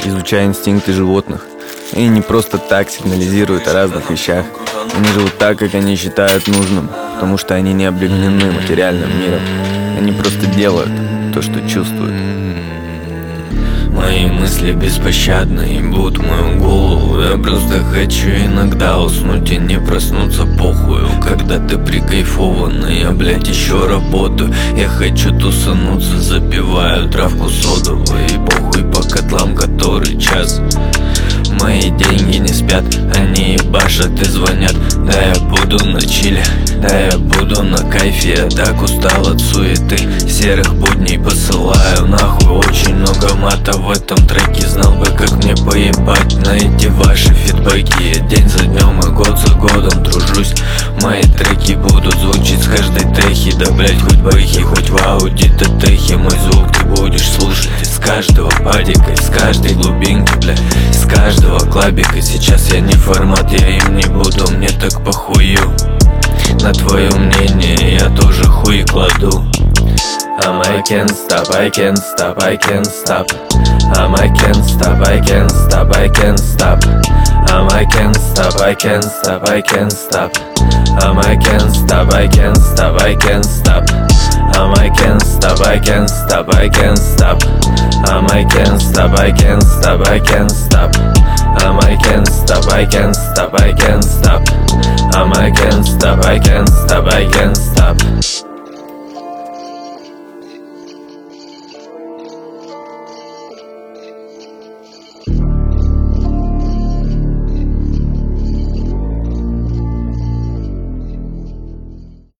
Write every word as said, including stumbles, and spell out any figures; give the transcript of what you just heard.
изучая инстинкты животных. И не просто так сигнализируют о разных вещах. Они живут так, как они считают нужным, потому что они не облегнены материальным миром. Они просто делают то, что чувствуют. Мои мысли беспощадны ебут мою голову. Я просто хочу иногда уснуть и не проснуться похую. Когда ты прикайфованный, я, блядь, еще работаю. Я хочу тусануться, запиваю травку содовую. И похуй по котлам, который час. Мои деньги не спят, они ебашат и звонят. Да я буду на чиле, да я буду на кайфе. Я так устал от суеты, серых будней посылаю нахуй. Очень много мата в этом треке, знал бы, как мне поебать на эти ваши фидбэки. Я день за днем и год за годом тружусь. Мои треки будут звучить с каждой техи. Да блять, хоть бэхи, хоть в ауди техи. Мой звук ты будешь слушать из каждого падика, из каждой глубинки, бля, из каждого клабика. Сейчас я не формат, я им не буду, мне так похую. На твое мнение я тоже хуй кладу. Um, I can't stop, I can't stop, I can't stop. Um, I can't stop, I can't stop, I can't stop. Um, I can't stop, I can't stop, I can't stop. Um, I can't stop, I can't stop, I can't stop. Um, I can't stop, I can't stop, I can't stop. Um, I can't stop, I can't stop, I can't stop. Um, I can't stop, I can't stop, I can't stop. Um, I can't stop, I can't stop, I can't stop.